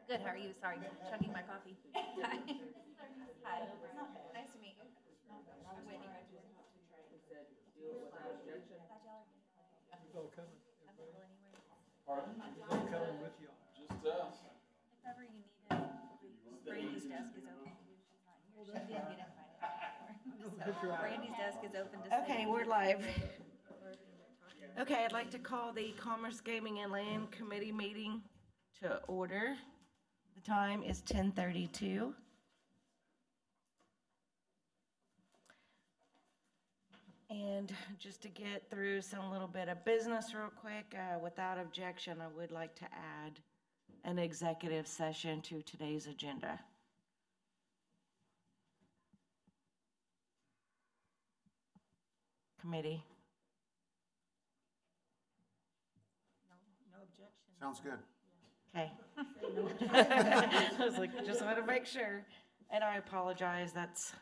Good, how are you? Sorry, chugging my coffee. Hi. Hi. Nice to meet you. I'm Whitney. Glad y'all are good. Who's all coming? I'm not going anywhere. Pardon? Who's all coming with you? Just us. If ever you need it, Brandy's desk is open too. She's not here. She didn't get invited before. That's right. Brandy's desk is open to. Okay, we're live. Okay, I'd like to call the Commerce, Gaming, and Land Committee meeting to order. The time is 10:32. And just to get through some little bit of business real quick, without objection, I would like to add an executive session to today's agenda. Committee. No objection. Sounds good. Okay. I was like, just want to make sure. And I apologize, that's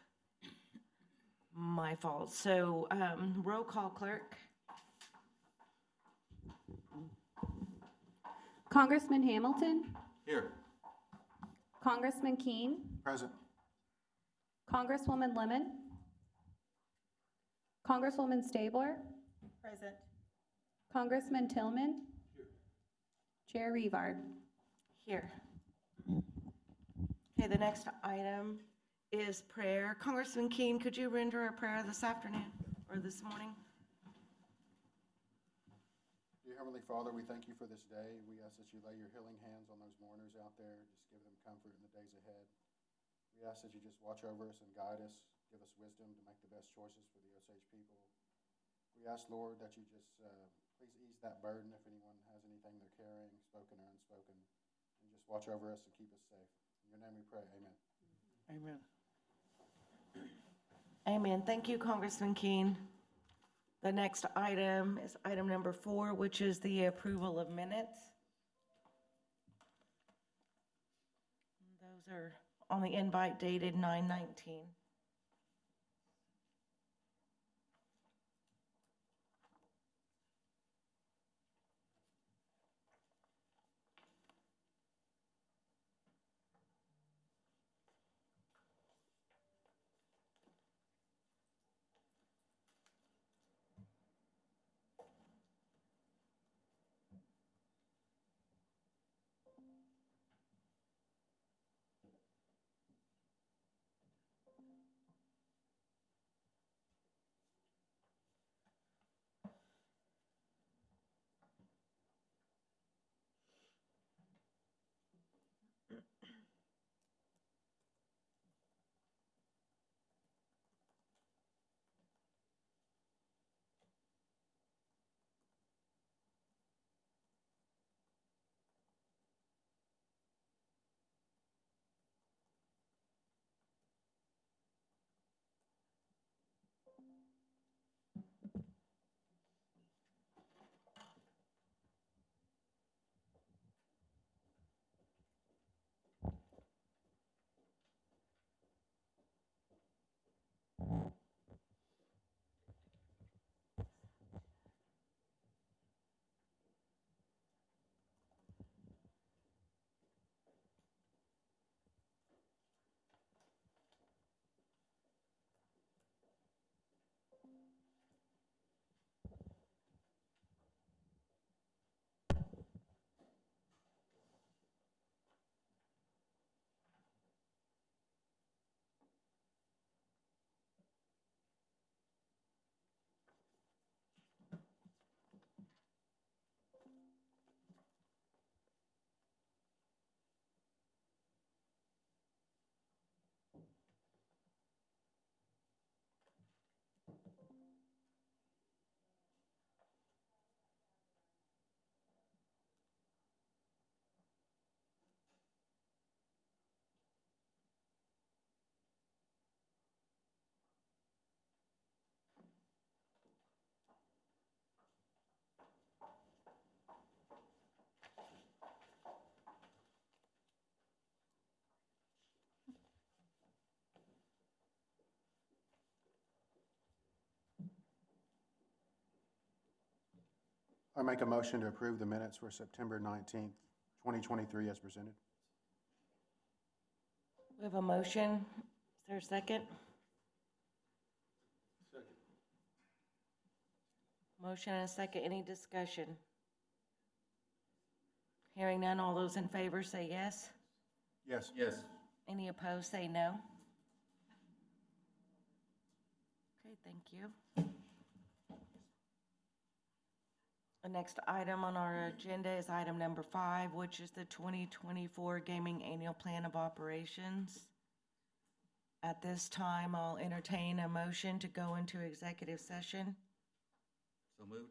my fault. So, roll call, clerk. Congressman Hamilton, Here. Congressman Keene, Present. Congresswoman Lemon, Congresswoman Stabler, Present. Congressman Tillman, Chair Revard. Here. Okay, the next item is prayer. Congressman Keene, could you render a prayer this afternoon or this morning? Dear Heavenly Father, we thank you for this day. We ask that you lay your healing hands on those mourners out there. Just give them comfort in the days ahead. We ask that you just watch over us and guide us. Give us wisdom to make the best choices for the Osage people. We ask, Lord, that you just please ease that burden if anyone has anything they're carrying, spoken or unspoken. And just watch over us and keep us safe. In your name we pray, amen. Amen. Amen. Thank you, Congressman Keene. The next item is item number 4, which is the approval of minutes. Those are on the invite dated 9/19. I make a motion to approve the minutes for September 19th, 2023 as presented. We have a motion. Is there a second? Second. Motion and a second. Any discussion? Hearing none, all those in favor say yes. Yes. Yes. Any opposed, say no. Okay, thank you. The next item on our agenda is item number 5, which is the 2024 Gaming Annual Plan of Operations. At this time, I'll entertain a motion to go into executive session. So moved.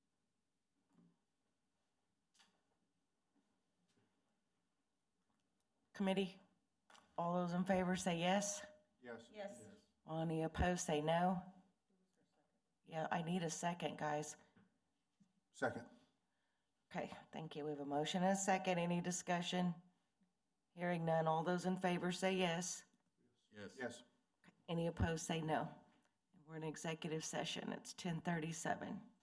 Committee, all those in favor say yes. Yes. Yes. Any opposed, say no. Yeah, I need a second, guys. Second. Okay, thank you. We have a motion and a second. Any discussion? Hearing none. All those in favor say yes. Yes. Yes. Any opposed, say no. We're in executive session. It's 10:37.